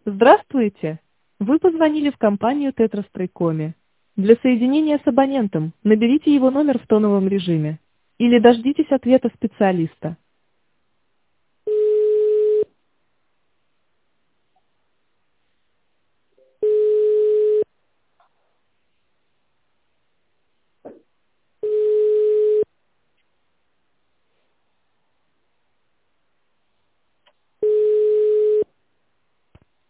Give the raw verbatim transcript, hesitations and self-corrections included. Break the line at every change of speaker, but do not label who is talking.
Здравствуйте! Вы позвонили в компанию Тетрастройкоми. Для соединения с абонентом наберите его номер в тоновом режиме. Или дождитесь ответа специалиста.